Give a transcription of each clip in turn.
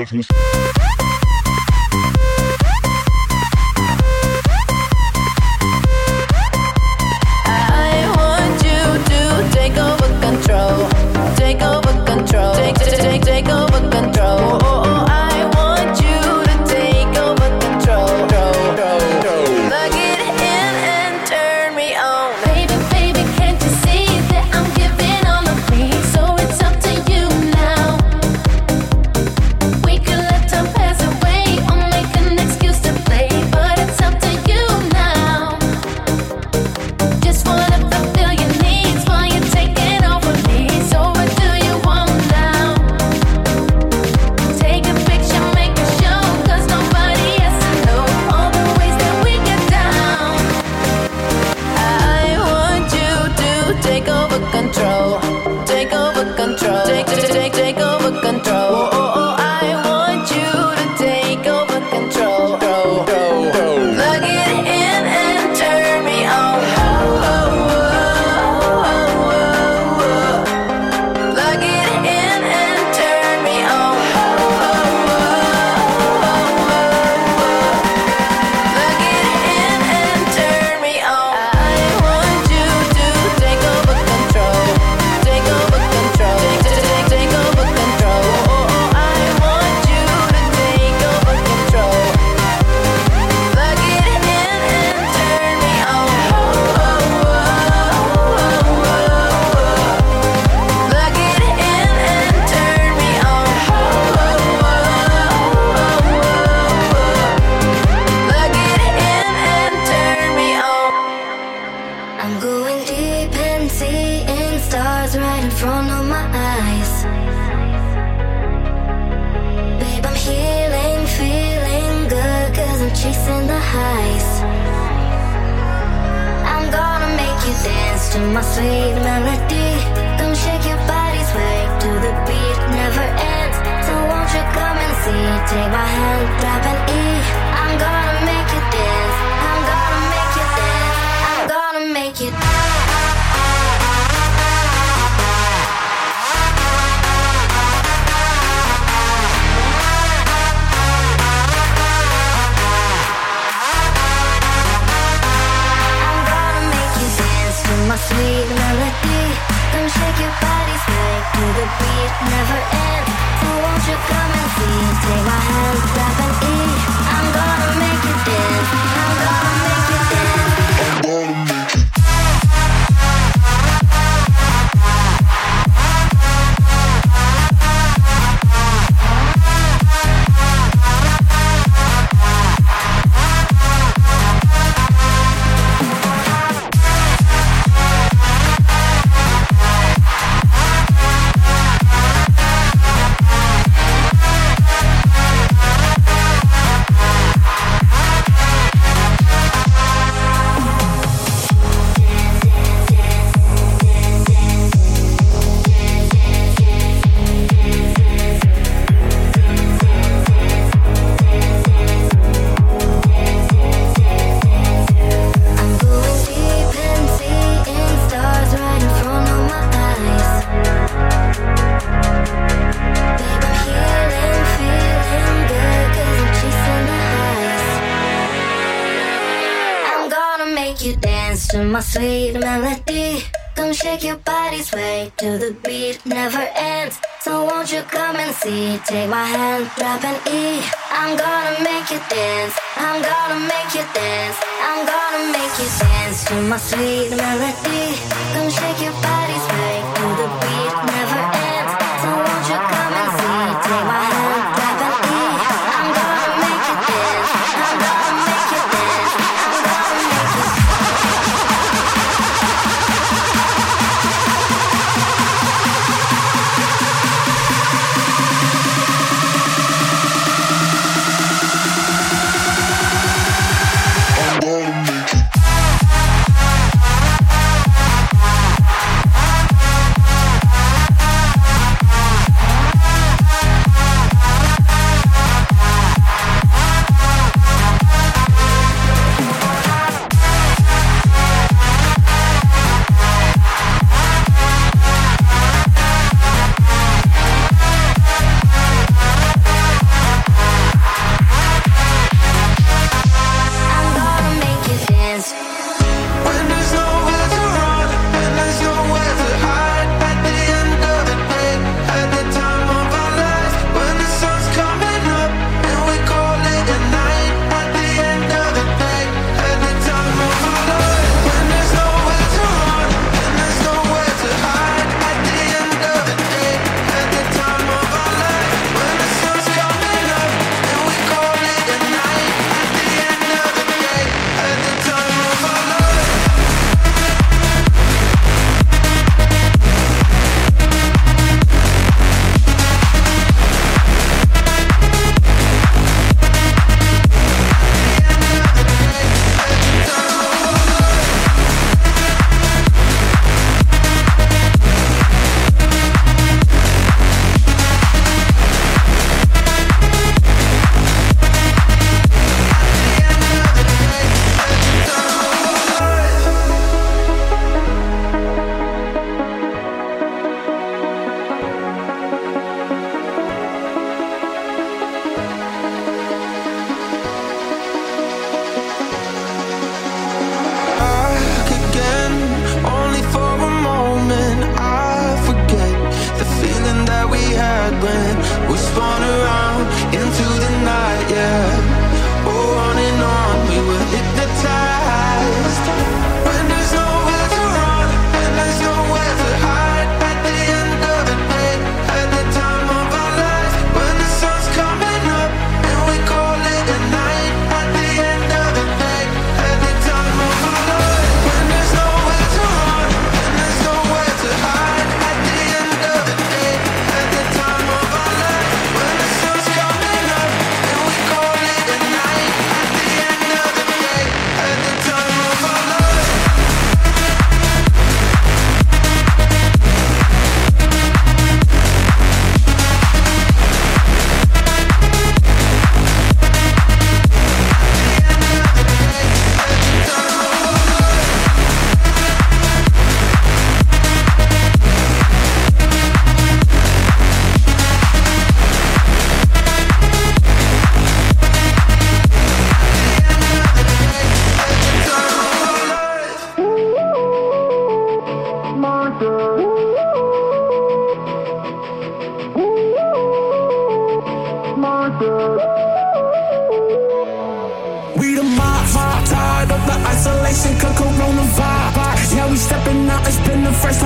my sweet melody. Come shake your body, sway to the beat, never ends. So won't you come and see? Take my hand, drop an E. I'm gonna make you dance. I'm gonna make you dance. I'm gonna make you dance to my sweet melody. Come shake your body, sway to the beat, never ends. So won't you come and see? Take my hand, drop an E. I'm gonna make you dance. I'm gonna make you dance. I'm gonna make you dance.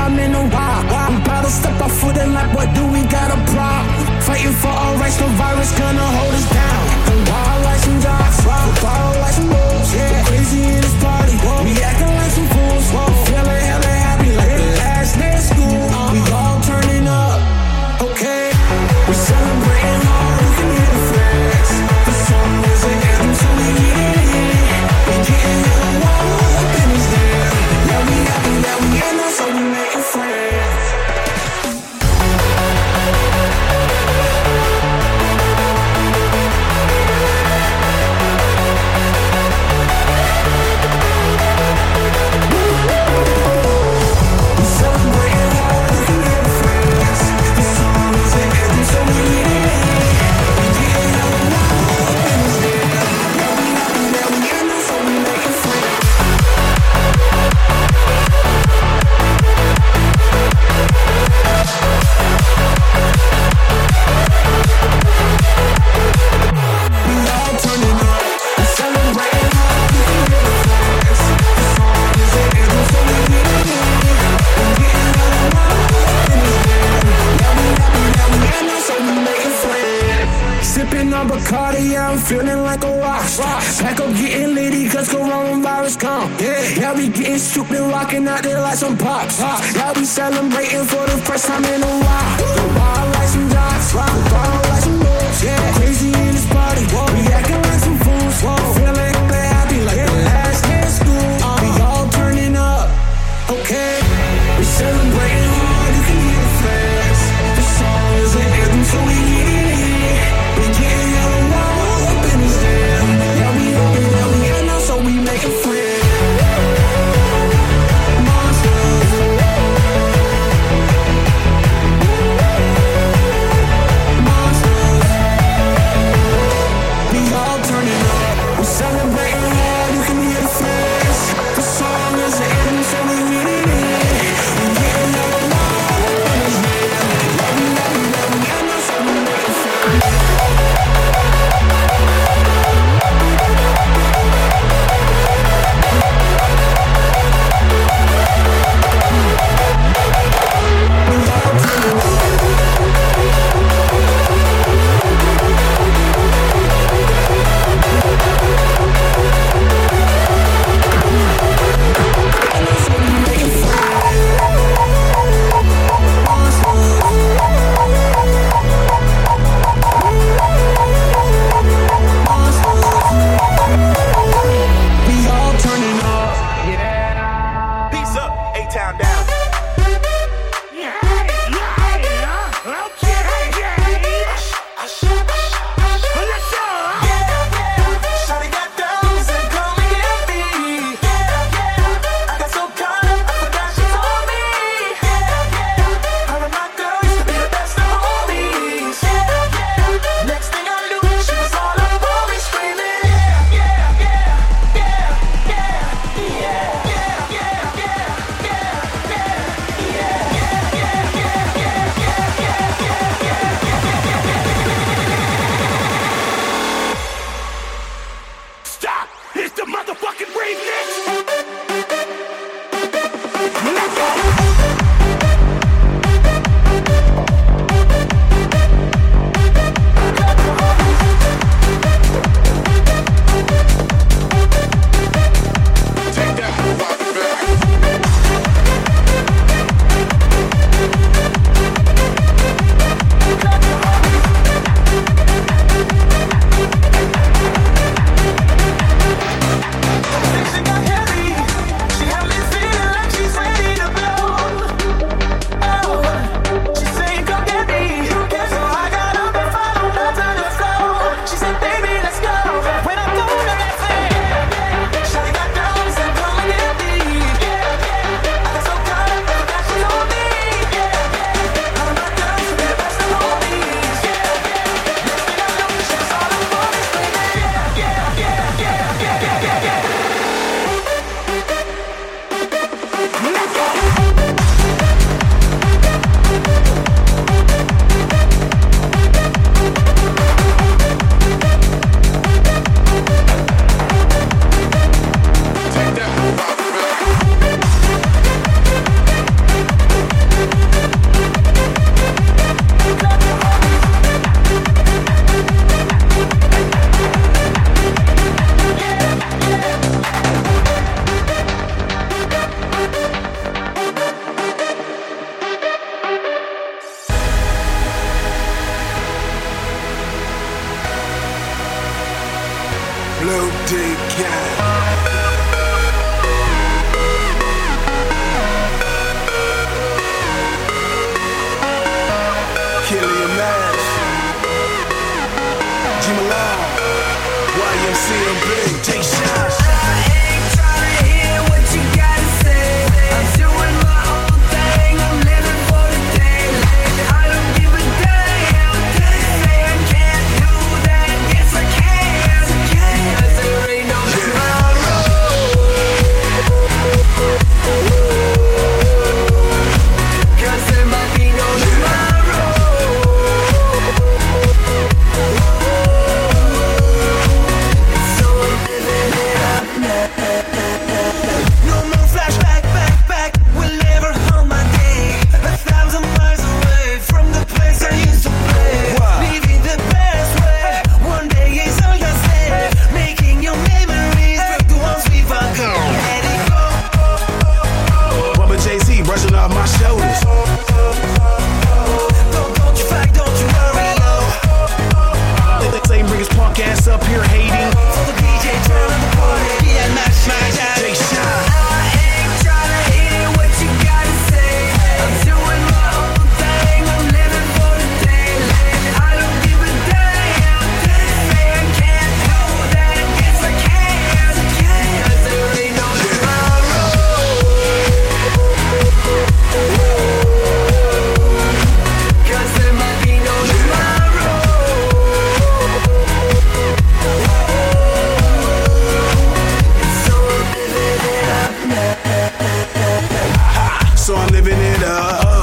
time in a while. I'm about to step our foot in like, what do we got a problem? Fighting for our rights, no virus gonna hold us down. And wild like some jocks, wild like some bulls, yeah. Crazy in this party, we acting like some fools. Feeling hella happy like the last day of school. We all turning up, okay. We celebrating hard, we can hear the flags. The song is an anthem, so we get it. We getting hella wild up in this damn. Yeah, we happy that we in there, so we making friends. Bacardi, yeah, I'm feeling like a rock star. Pack up getting litty cause coronavirus come. Yeah, we getting stupid, rocking out there like some pops. Yeah, we celebrating for the first time in a while. Wild like some jocks, wild like some bulls. Yeah, crazy in this party, we acting like some fools. Feeling happy like the last day of school. We all turning up, okay. We celebrating hard, you can hear the flags. The song is an anthem, so we get it. We getting hella wild up in this damn. Yeah, we hoping that we end up, so we making friends. Monsters. Monsters.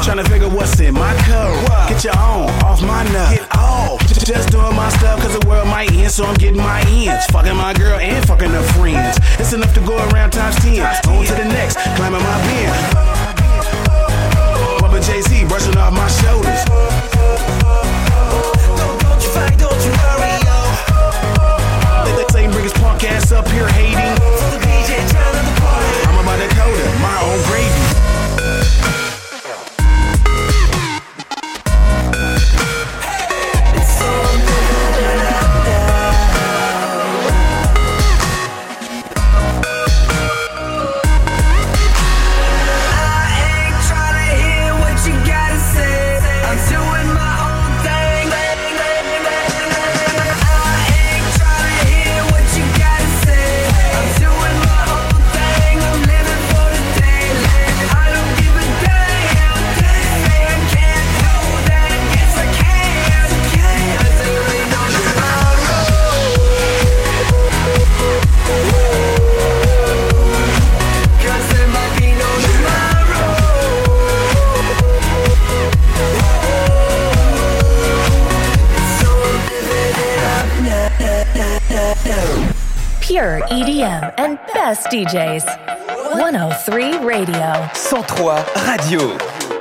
tryna figure what's in my cup. Get your own, off my nut. Get off. Just doing my stuff cause the world might end, so I'm getting my ends. Fucking my girl and fucking her friends. It's enough to go around times 10. On to the next, climbing my bin. Bubba Jay-Z brushing off my shoulders. Don't you fight, don't you worry, yo. They say bring his punk ass up here hating. For the DJ, turn up the party. I'm about to Dakota, my own gravy. Pure EDM and best DJs. 103 Radio. 103 Radio.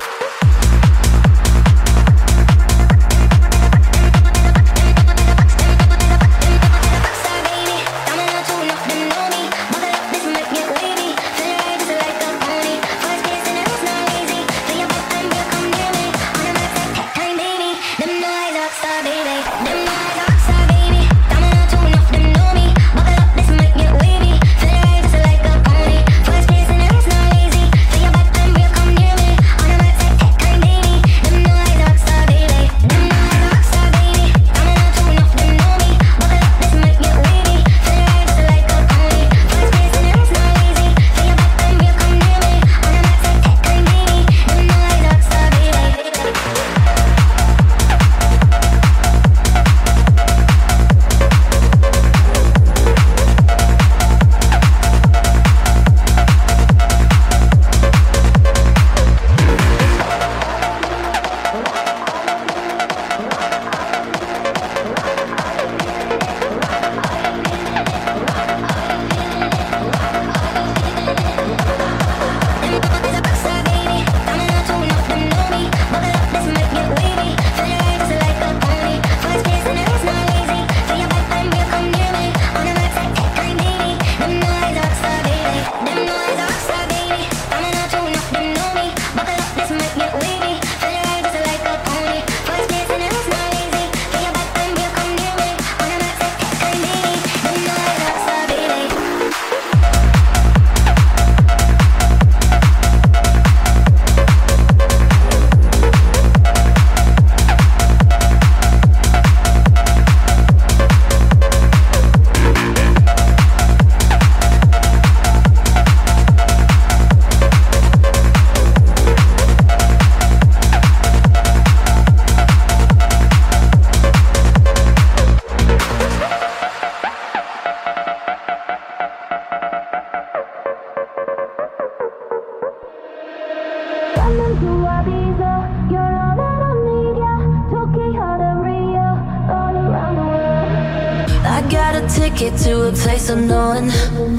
Ticket to a place unknown.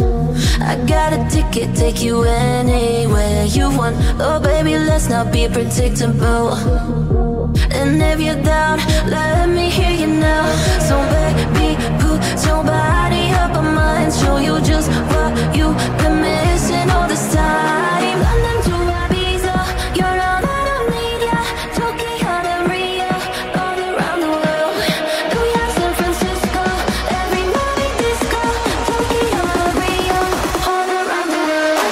I got a ticket, take you anywhere you want. Oh baby, let's not be predictable. And if you're down, let me hear you now. So baby, put your body up on mine. Show you just what you've been missing all this time. London to Ibiza, you're all that I need, yeah. Tokyo to Rio, all around the world. New York, San Francisco, every night disco. Tokyo to Rio, all around the world.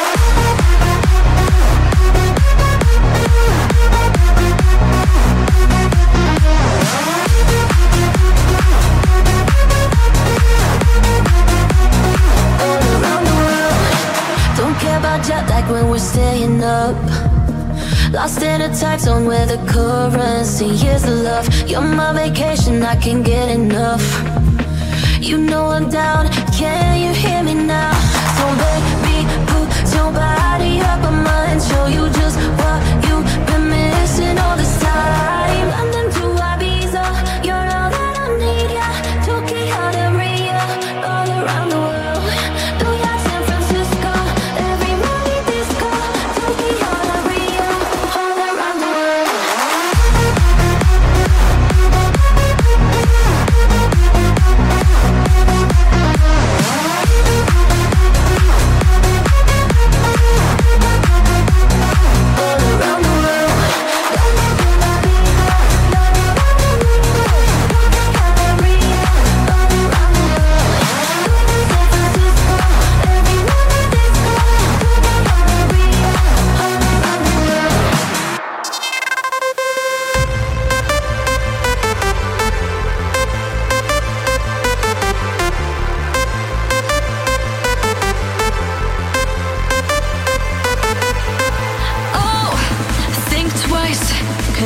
Jet lag when we're staying up. Lost in a time zone where the currency is the love. You're my vacation, I can't get enough. You know I'm down, can you hear me now? So baby, put your body up on mine. Show you just what you've been missing.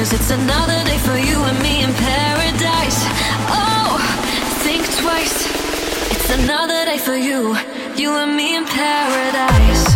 'cause it's another day for you and me in paradise. Oh, think twice. It's another day for you, you and me in paradise.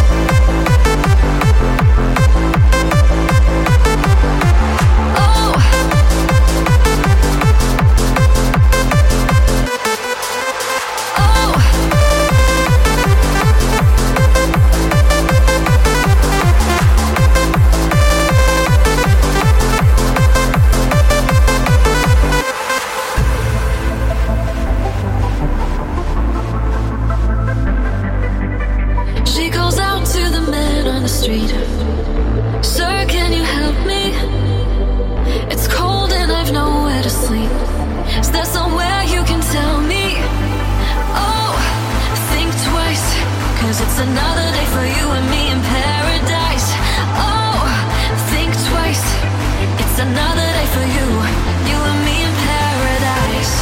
Sir, can you help me? It's cold and I've nowhere to sleep. Is there somewhere you can tell me? Oh, think twice, 'cause it's another day for you and me in paradise. Oh, think twice. It's another day for you, you and me in paradise.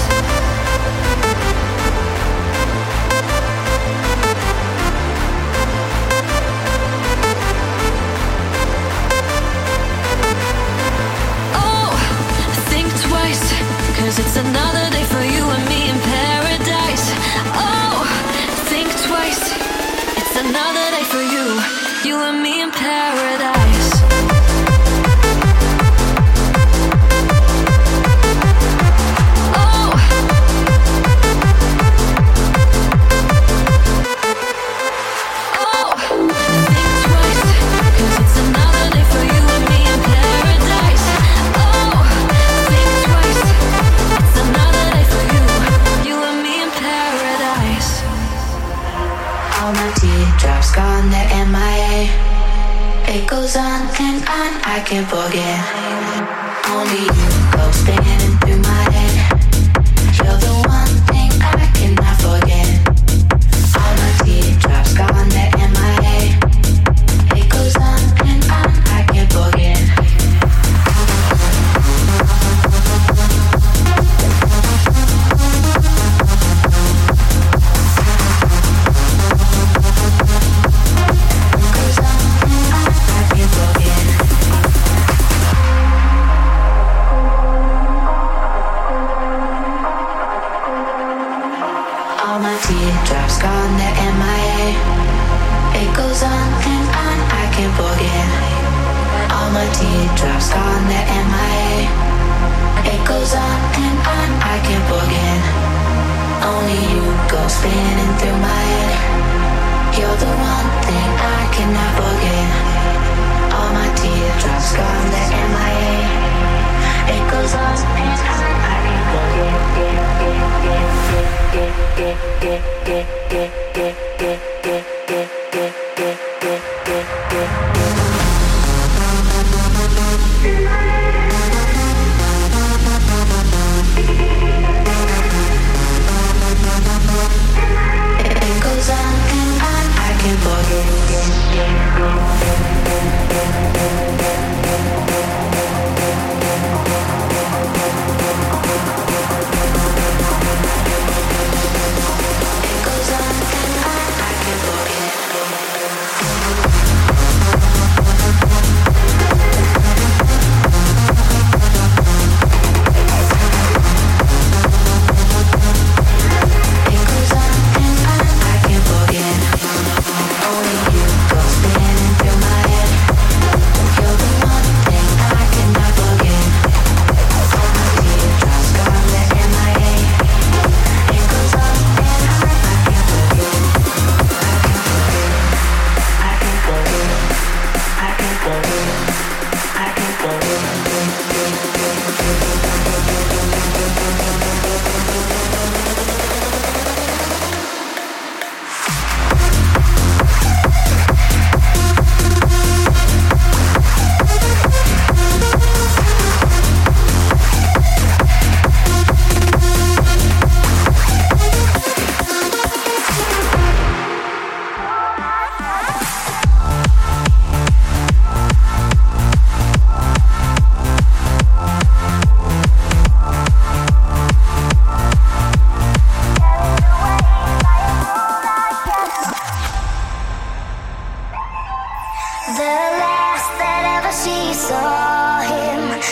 Cause it's another day for you and me in paradise. Oh, think twice. It's another day for you, you and me in paradise. Oh, oh, think twice. Cause it's another day for you and me in paradise. Oh, think twice. It's another day for you, you and me in paradise. All my teardrops gone, they're MIA. It goes on and on, I can't forget. Only you go spinning through my head. You're the one thing I cannot forget. All my teardrops gone, they're MIA. It goes on and on, I can't forget. Teardrops gone, they're MIA. It goes on and on, I can't forget. All my teardrops gone, they're MIA. It goes on and on, I can't forget. Only you go spinning through my head. You're the one thing I cannot forget. All my teardrops gone, they're MIA. It goes on and on, I can't forget. It goes on and on, I can't forget. The last that ever she saw him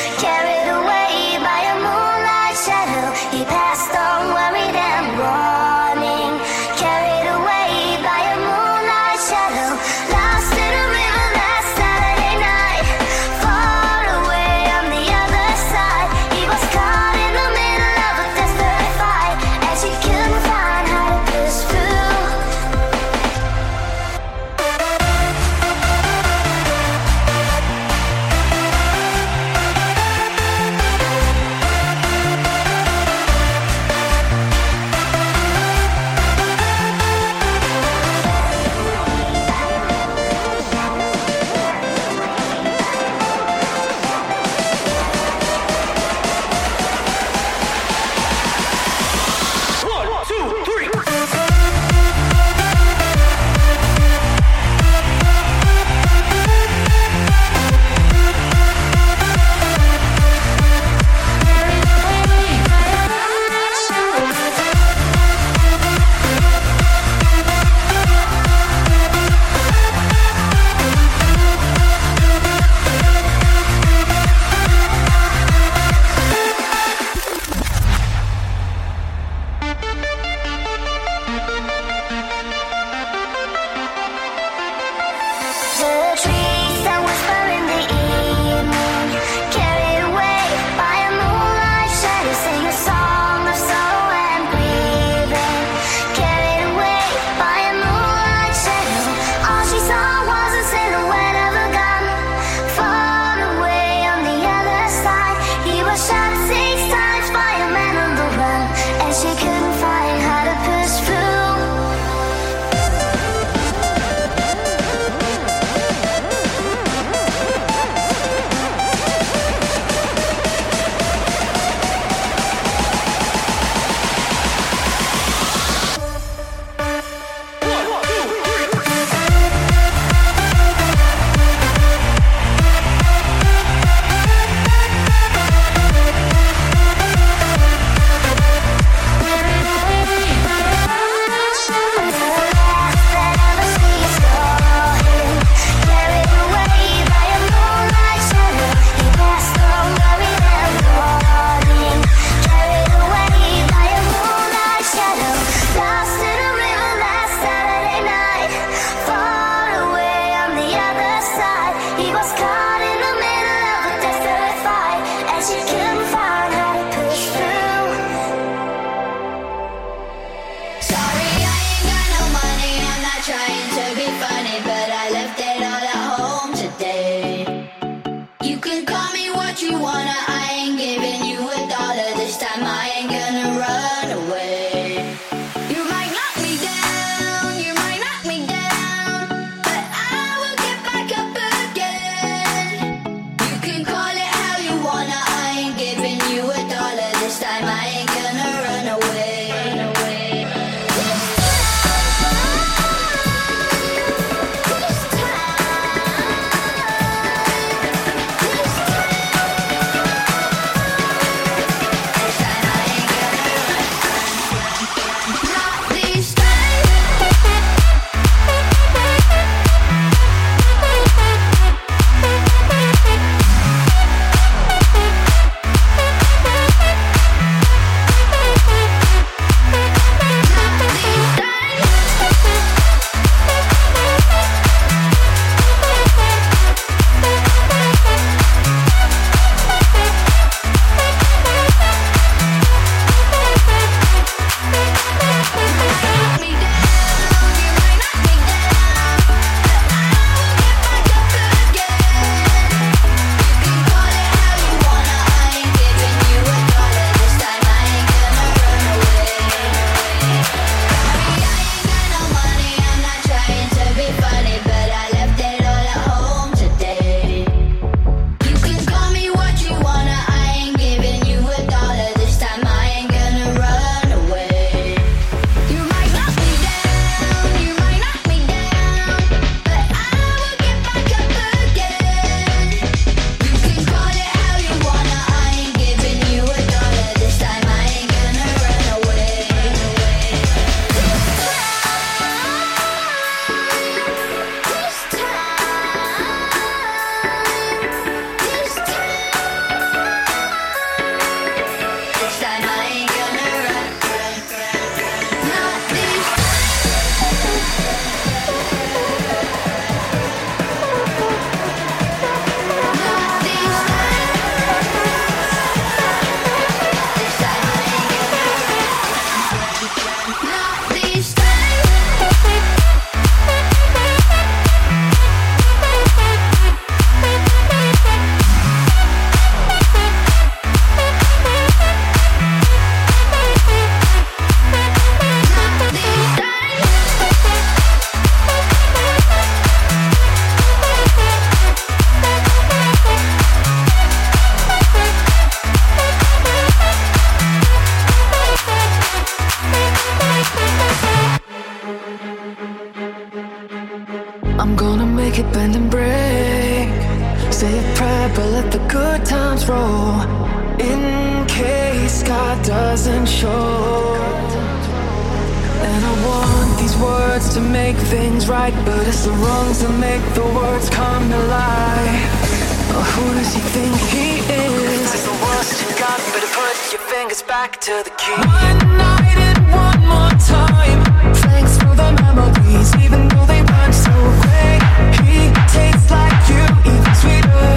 make it bend and break. Say a prayer, but let the good times roll. In case God doesn't show. And I want these words to make things right, but it's the wrongs that make the words come to life. Oh, who does he think he is? If that's the worst you got, better put your fingers back to the key. One night and one more time. Thanks for the memories, even though they weren't so great. He tastes like you, even sweeter.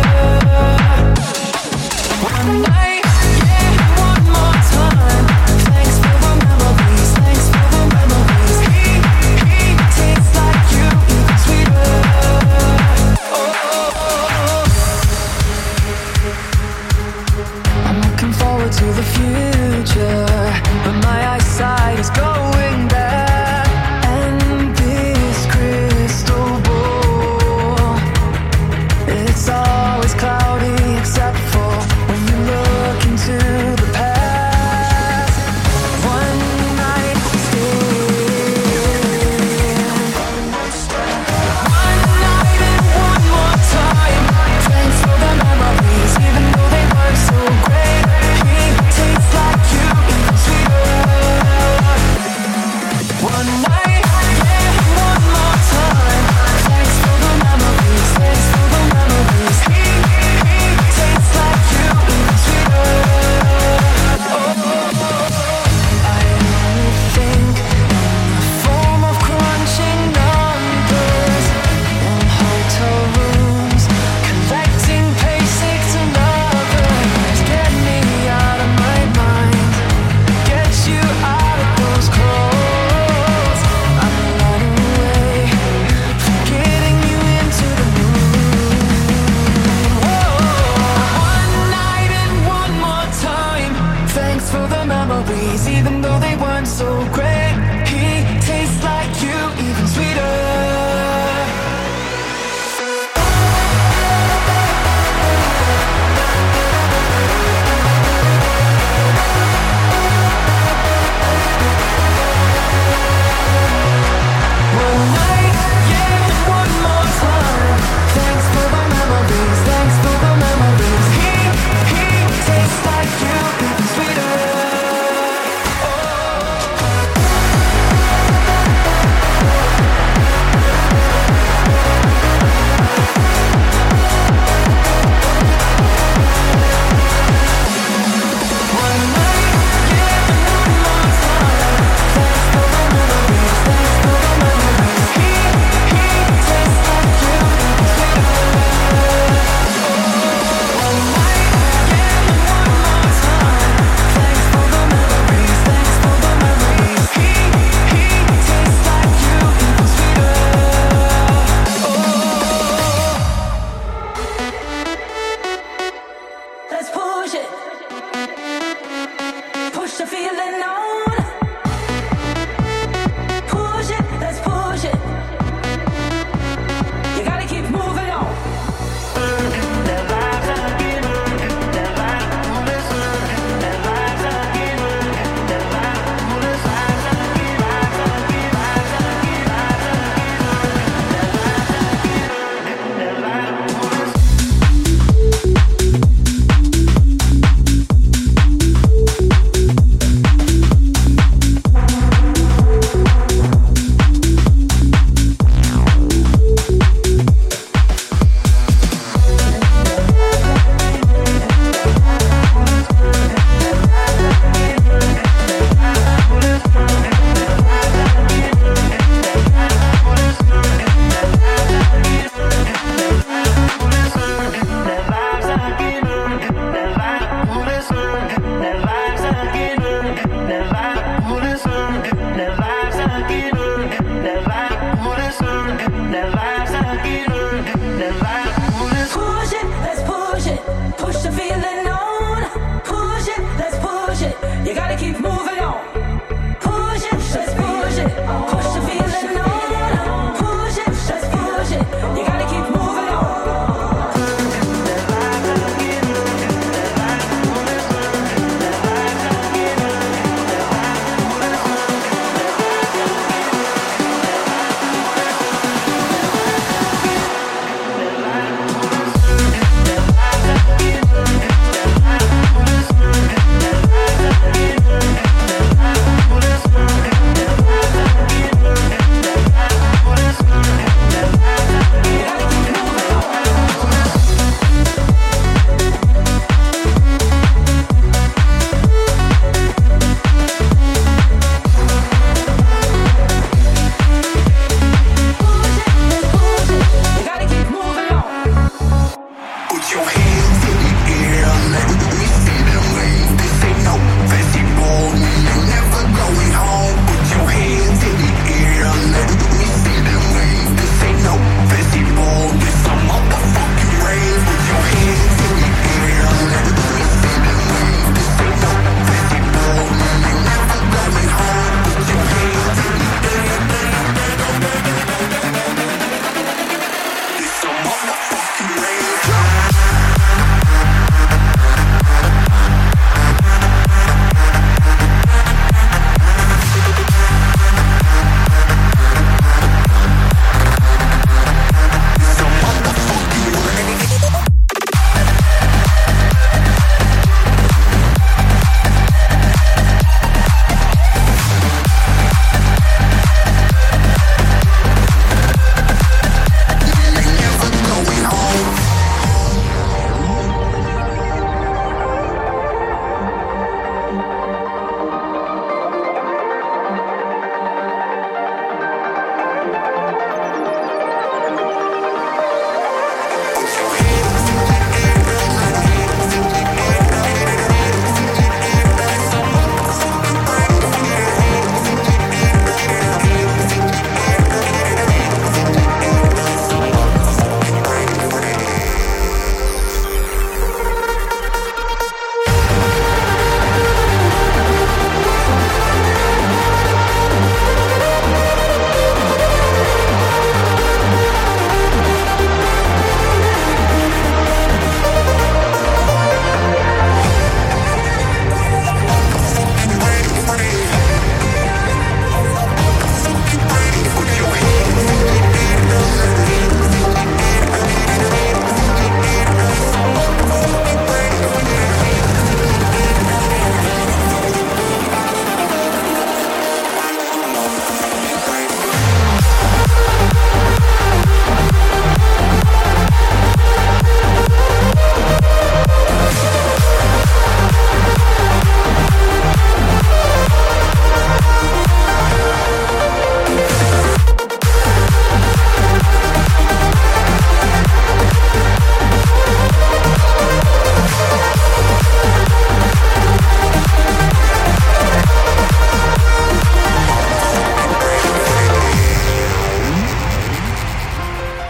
One night, yeah, one more time. Thanks for the memories, thanks for the memories. He tastes like you, even sweeter. I'm looking forward to the future, but my eyesight is going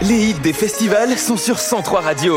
Les hits des festivals sont sur 103 Radio.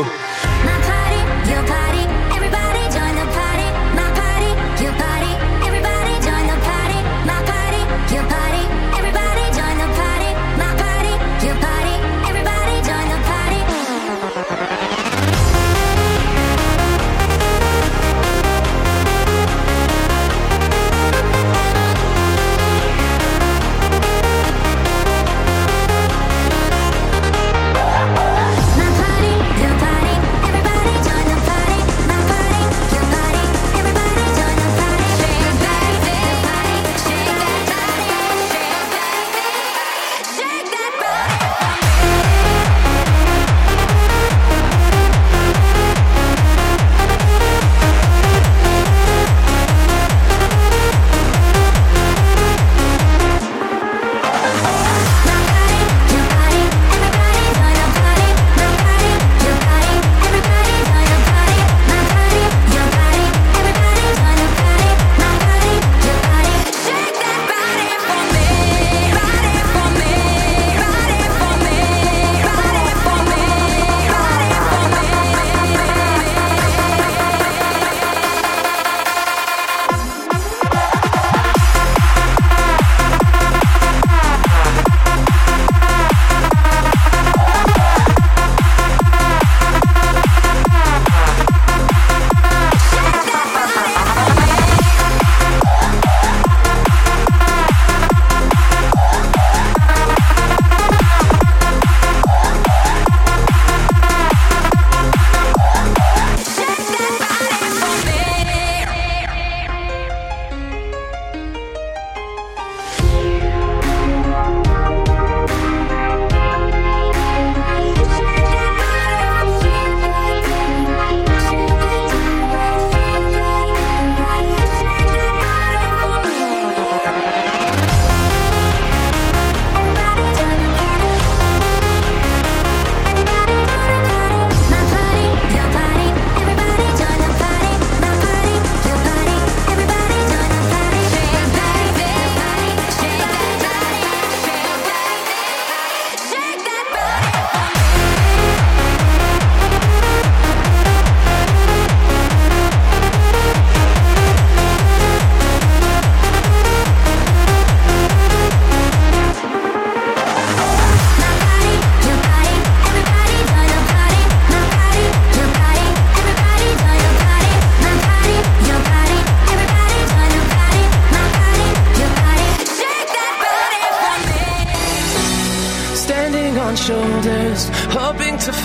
shoulders, hoping to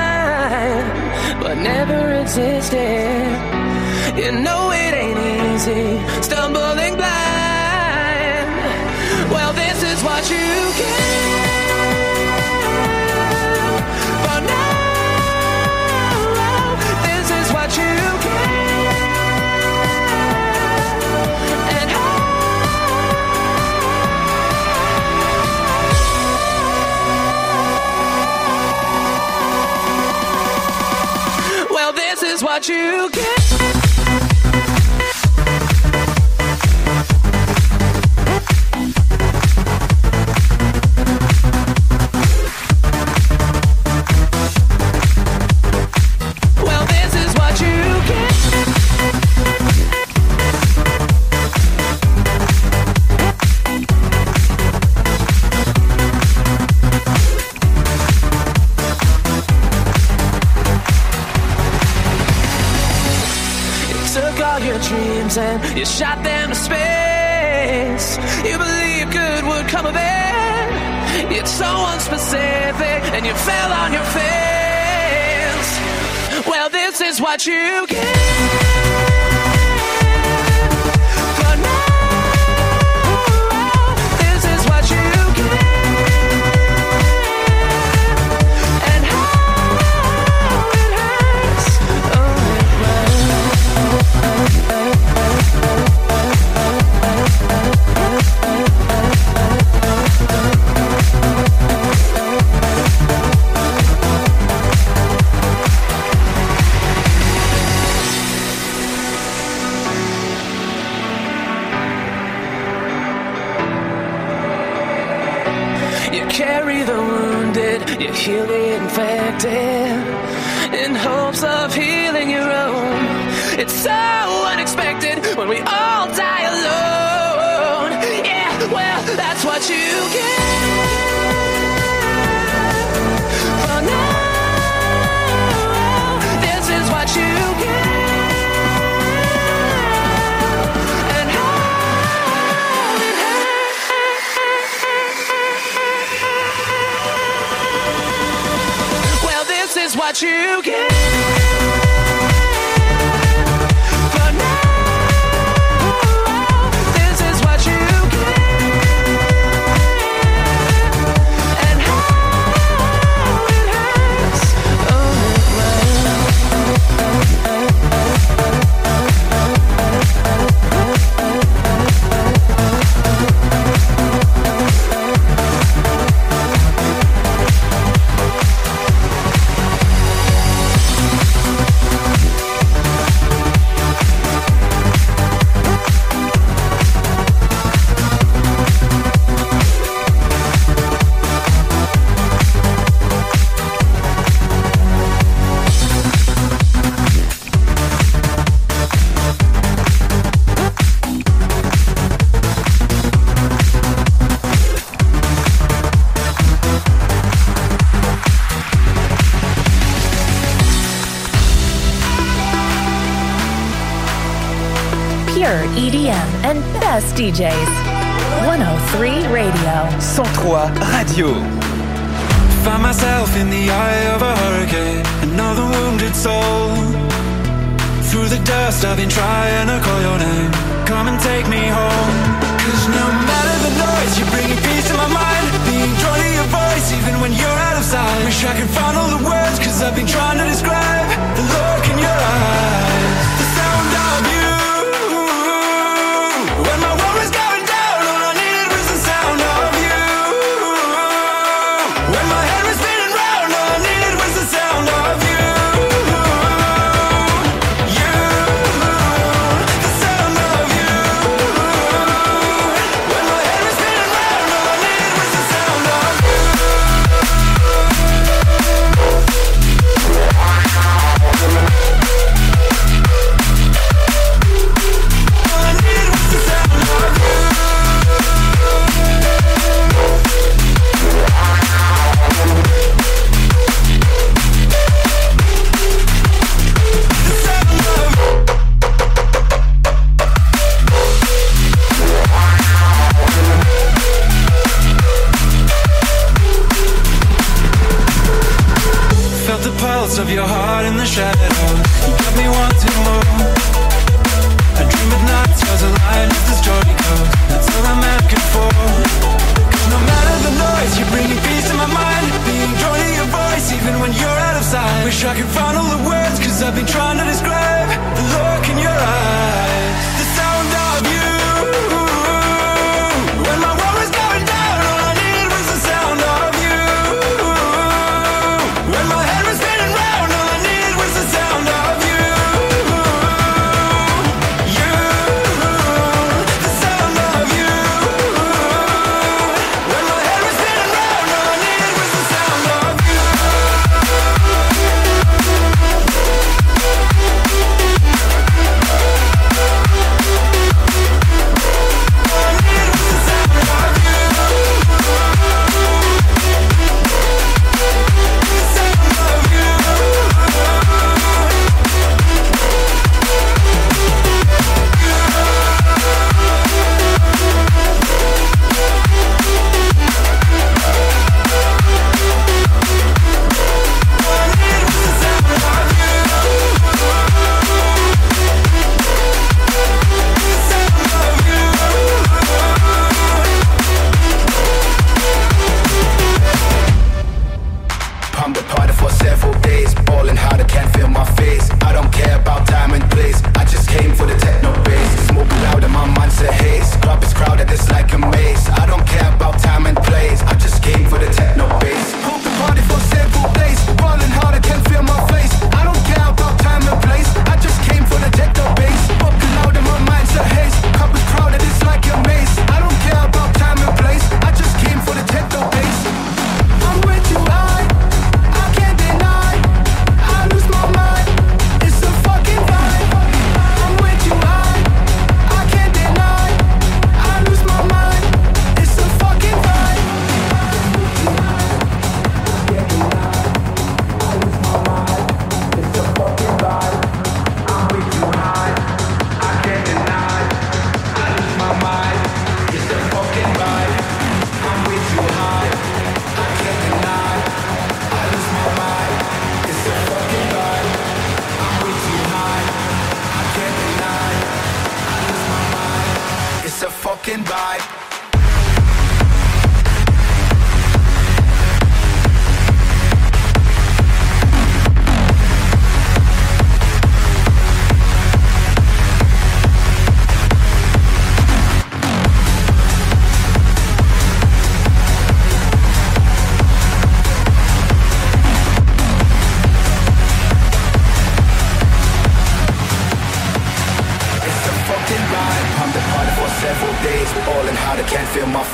find what never existed. You know it ain't easy, stumbling blind. Well, this is what you get for now. This is what you get. And well, this is what you get. And you shot them to space. You believed good would come of it. It's so unspecific, and you fell on your face. Well, this is what you get for now. This is what you get. And how it hurts. Oh, it kill the infected in hopes of healing your own. It's so unexpected when we all die alone. Yeah, well, that's what you get for now. This is what you get. And how it hurts. Well, this is what you get. EDM and best DJs. 103 Radio. 103 Radio. Find myself in the eye of a hurricane, another wounded soul. Through the dust I've been trying to call your name. Come and take me home. Cause no matter the noise, you're bringing peace to my mind. Being drawn to your voice even when you're out of sight. Wish I could find all the words, cause I've been trying to describe the look in your eyes, the sound of you. When my world was going down, all I needed was the sound of you. When my head was spinning round, all I needed was the sound of you. You, the sound of you. When my head was spinning round, all I needed was the sound of you. Of your heart in the shadows, you got me wanting more. I dream at nights, yours a line as the story goes. That's all I'm asking for. Cause no matter the noise, you're bringing peace to my mind. Being drawn to your voice even when you're out of sight. Wish I could find all the words, cause I've been trying to describe the look in your eyes, the sound of you. When my world was going down, all I needed was the sound of you. When my head was spinning round, all I needed was the sound of you. You, the sound of you. When my head was spinning round, all I needed was the sound of you.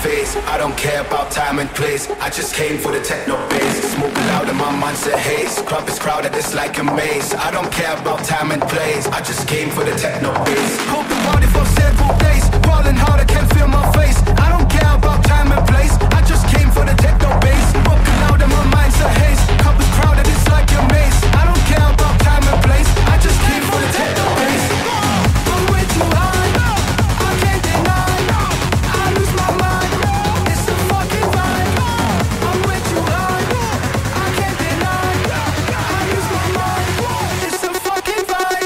face. I don't care about time and place. I just came for the techno bass. Smoke loud and my mind's a haze. Club is crowded, it's like a maze. I don't care about time and place. I just came for the techno bass. Hope the party for several days. Rolling hard, I can feel my face. I don't care about time and place. I just came for the techno bass. Smoke loud and my mind's a haze. Club is crowded, it's like a maze. I don't care about time and place. I just came for the techno bass. I'm way too high. I can't deny. I lose my mind. It's a fucking vibe. I'm way too high. I can't deny. I lose my mind. It's a fucking vibe.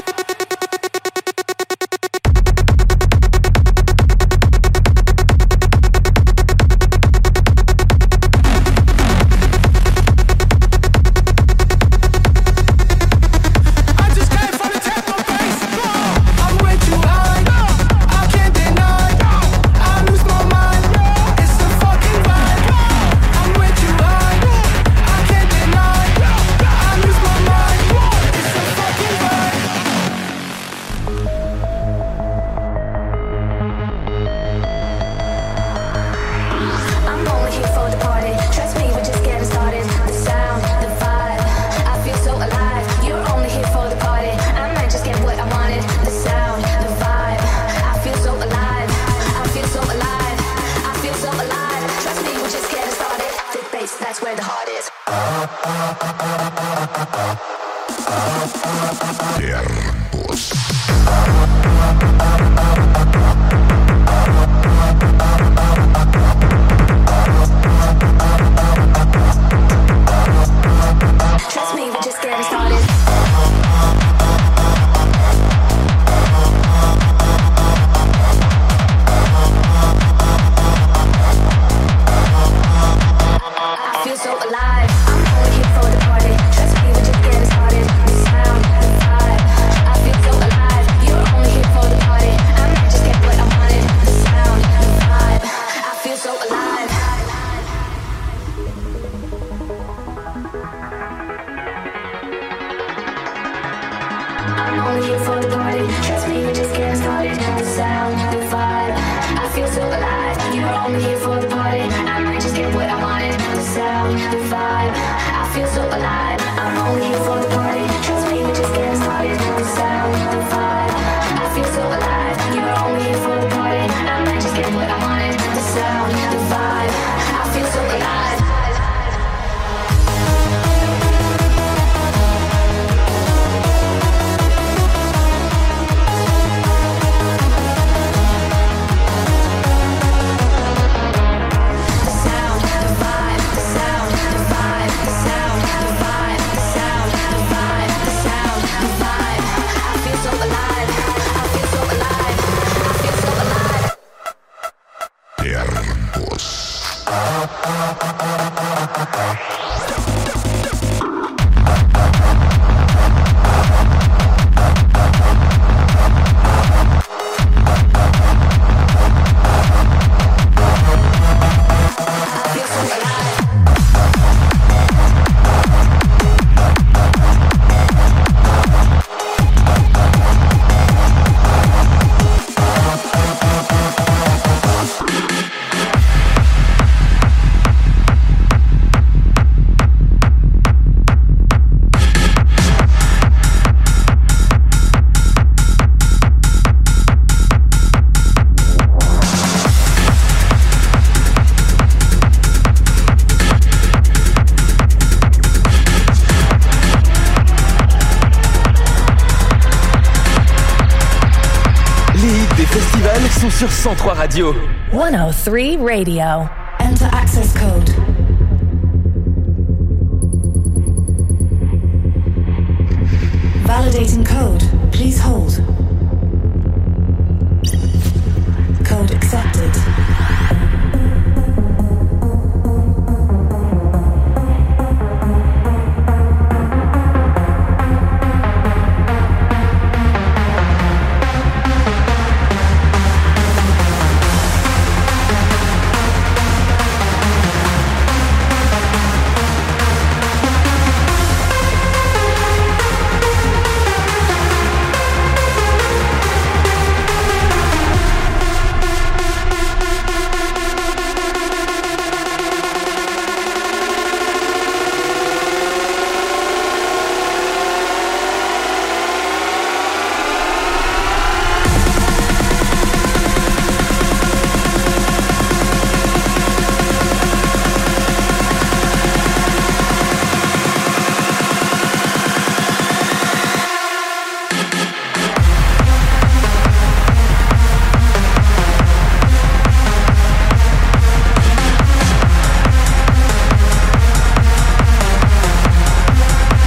Sont sur 103 Radio. 103 Radio. Enter access code. Validating code. Please hold.